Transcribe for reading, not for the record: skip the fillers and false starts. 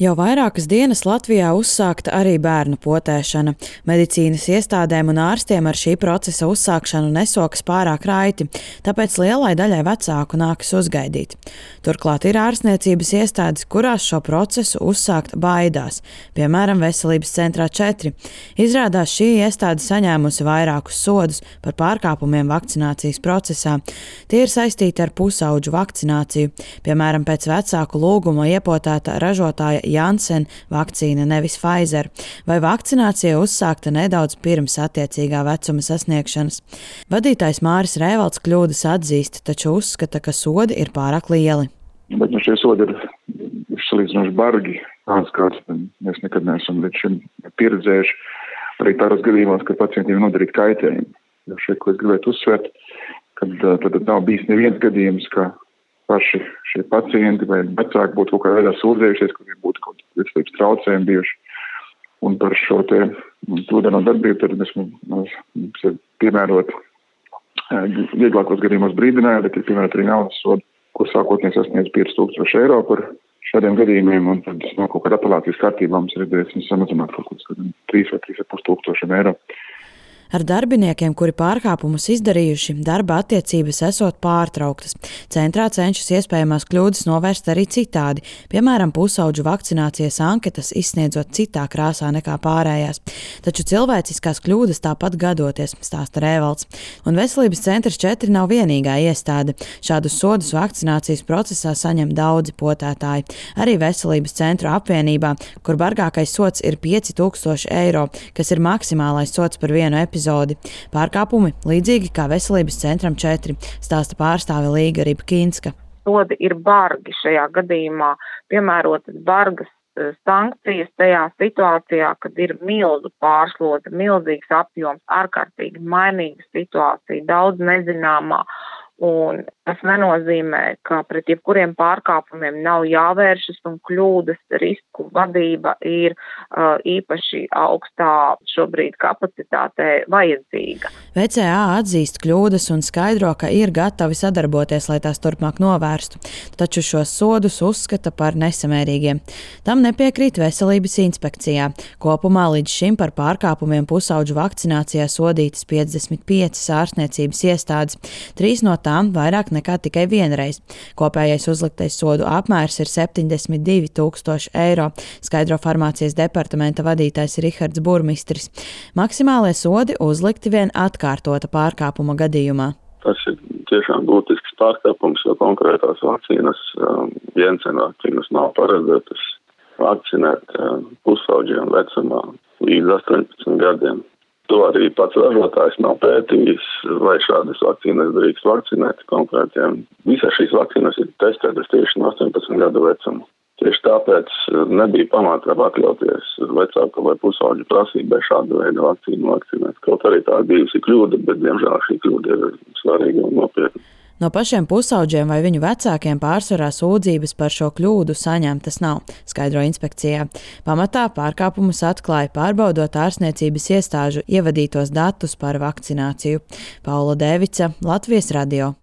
Jau vairākas dienas Latvijā uzsākta arī bērnu potēšana. Medicīnas iestādēm un ārstiem ar šī procesa uzsākšanu nesokas pārāk raiti, tāpēc lielai daļai vecāku nākas uzgaidīt. Turklāt ir ārstniecības iestādes, kurās šo procesu uzsākt baidās, piemēram, Veselības centrā 4. Izrādās šī iestāde saņēmusi vairākus sodus par pārkāpumiem vakcinācijas procesā. Tie ir saistīti ar pusaudžu vakcināciju, piemēram, pēc vecāku lūguma iepotēta ražotāja Janssen vakcīna, nevis Pfizer, vai vakcinācija uzsākta nedaudz pirms attiecīgā vecuma sasniegšanas. Vadītājs Māris Rēvalds kļūdas atzīst, taču uzskata, ka sodi ir pārāk lieli. Bet šie sodi ir salīdzinoši bargi, kāds mēs nekad neesam līdz šim pieredzējuši, arī tādos gadījumos, kad pacientiem nodarīt kaitējumu. Jo šeit, ko es gribētu uzsvērt, kad tad nav bijis neviens gadījums, ka paši šie pacienti vai vecāki būtu kaut kādā veidā sūdzējušies, kuriem būtu kaut kādi veselības traucējumi bijuši. Un par šo te tūdeno darbību tad mēs piemērot vieglākos gadījumos brīdinājumu, bet ir piemērot arī naudas sodu, kur sākotnēji sasniedz 5000 eiro par šādiem gadījumiem, un tad no kaut kāda apelācijas kārtībā mums ir izdevīgs samazināt kaut kāds 3 vai 3,500 eiro. Ar darbiniekiem, kuri pārkāpumus izdarījuši, darba attiecības esot pārtrauktas. Centrā cenšas iespējamās kļūdas novērst arī citādi, piemēram, pusaudžu vakcinācijas anketas izsniedzot citā krāsā nekā pārējās. Taču cilvēciskās kļūdas tāpat gadoties, stāsta Rēvalds. Un Veselības centrs 4 nav vienīgā iestāde. Šādus sodus vakcinācijas procesā saņem daudzi potētāji. Arī Veselības centru apvienībā, kur bargākais sods ir 5000 eiro, kas ir maksimālais sods par vienu epizodi. Pārkāpumi līdzīgi kā Veselības centram 4, stāsta pārstāve Līga Ribkīnska. Sodi ir bargi šajā gadījumā, piemērotas bargas sankcijas tajā situācijā, kad ir milzu pārslodze, milzīgs apjoms, ārkārtīgi mainīga situācija, daudz nezināmā. Un tas nenozīmē, ka pret jebkuriem pārkāpumiem nav jāvēršas un kļūdas risku vadība ir īpaši augstā šobrīd kapacitātē vajadzīga. VCA atzīst kļūdas un skaidro, ka ir gatavi sadarboties, lai tās turpmāk novērstu, taču šos sodus uzskata par nesamērīgiem. Tam nepiekrīt Veselības inspekcijā. Kopumā līdz šim par pārkāpumiem pusaudžu vakcinācijā sodītas 55 ārstniecības iestādes, 3 no tām vairāk nekā tikai vienreiz. Kopējais uzliktais sodu apmērs ir 72 000 eiro, skaidro farmācijas departamenta vadītājs Rihards Burmistris. Maksimālie sodi uzlikti vien atkārtota pārkāpuma gadījumā. Tas ir tiešām būtisks pārkāpums, jo konkrētās vakcīnas, Janssen vakcīnas nav paredzētas vakcinēt pusauģiem vecumā līdz 18 gadiem. To arī pats ražotājs nav pētījis, vai šādas vakcīnas drīkst vakcinēt konkrētiem. Visas šīs vakcīnas ir testētas tieši no 18 gadu vecuma. Tieši tāpēc nebija pamata pakļauties vecāku vai pusauģu prasībai šādu veidu vakcīnu vakcinēt. Kaut arī tā bijusi kļūda, bet diemžēl šī kļūda ir svarīga un nopietna. No pašiem pusauģiem vai viņu vecākiem pārsvarā sūdzības par šo kļūdu saņemtas nav, skaidro inspekcijā. Pamatā pārkāpumus atklāja pārbaudot ārstniecības iestāžu ievadītos datus par vakcināciju. Paula Dēvica, Latvijas radio.